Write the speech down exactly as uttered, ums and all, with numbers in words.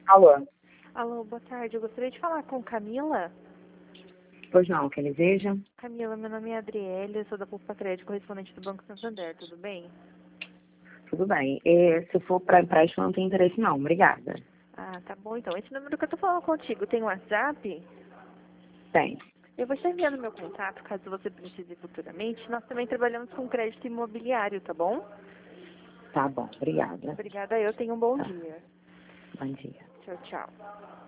Alô? Alô, boa tarde. Eu gostaria de falar com Camila. Pois não, o que deseja? Camila, meu nome é Adriele, eu sou da Poupa Crédito, correspondente do Banco Santander, tudo bem? Tudo bem. E, se for para empréstimo, não tem interesse não. Obrigada. Ah, tá bom então. Esse número que eu tô falando contigo tem WhatsApp? Tem. Eu vou estar enviando meu contato, caso você precise futuramente. Nós também trabalhamos com crédito imobiliário, tá bom? Tá bom, obrigada. Obrigada, eu tenho um bom Tá. dia. Bom dia. Tchau, tchau.